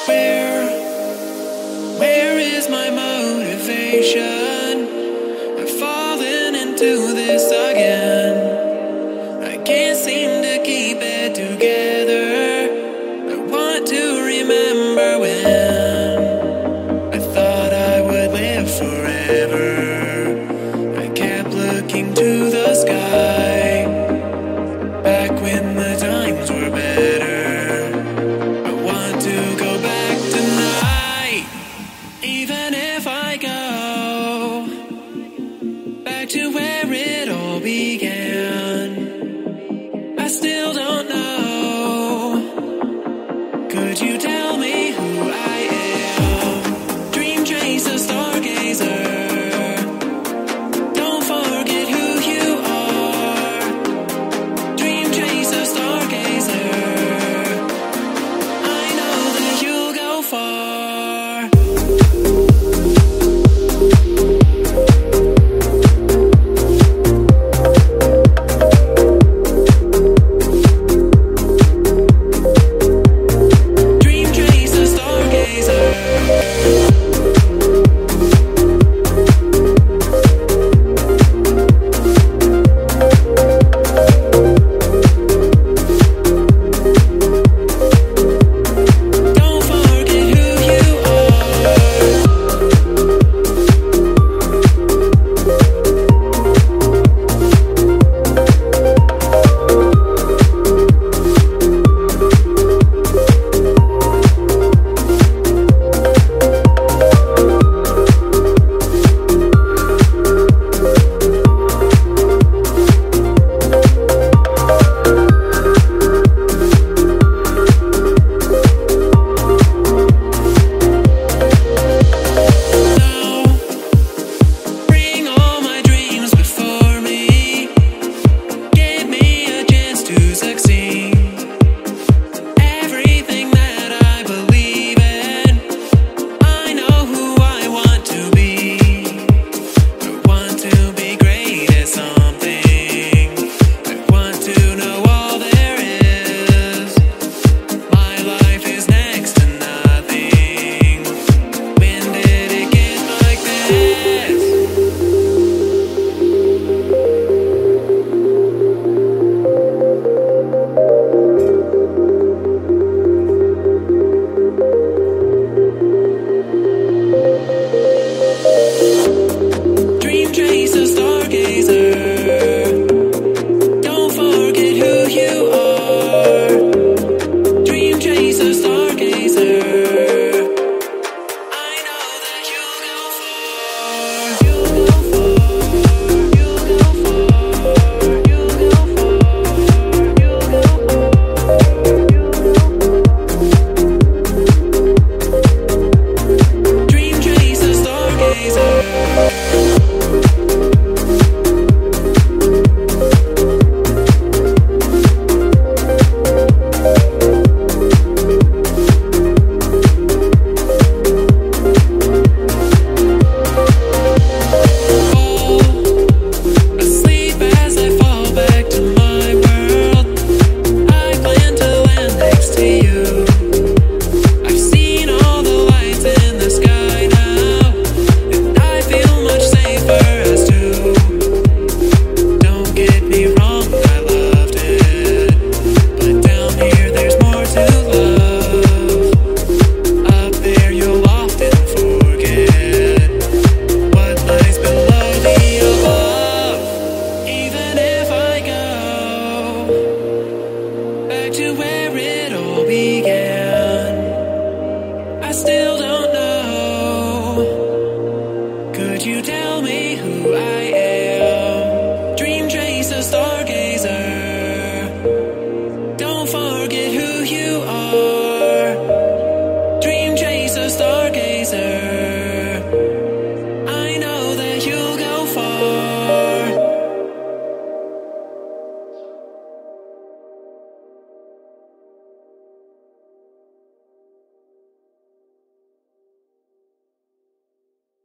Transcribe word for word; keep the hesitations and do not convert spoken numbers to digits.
Where, where is my motivation? I've fallen into this again. I can't seem to keep it together. I want to remember when I thought I would live forever. I kept looking to the sky, back when the times were better. I want to go back tonight, even if I go back to where it all began. I still don't know. Could you tell me who I am? Dream chaser, stargazer. Don't forget who you are. Dream chaser, stargazer. I know that you'll go far. Dream chaser, stargazer. Don't forget who you are. Now, bring all my dreams before me. Give me a chance to succeed. Everything that I believe in, I know who I want to be. I want to be great at something. I want to know all there is. My life is next to nothing. When did it get like this? Dream chaser, stargazer. Don't forget who you are. Dream chaser, stargazer. I know that you'll go far. You'll go far. You'll go far. You'll go far. You'll go far. Dream chaser, stargazer. Fall asleep as I fall back to my world. I plan to land next to you. I've seen all the lights in the sky now, and I feel much safer as two. Don't get me wrong, I loved it, but down here there's more to love. Up there you'll often forget what lies below the above. Even if I go back to where it all began, I still don't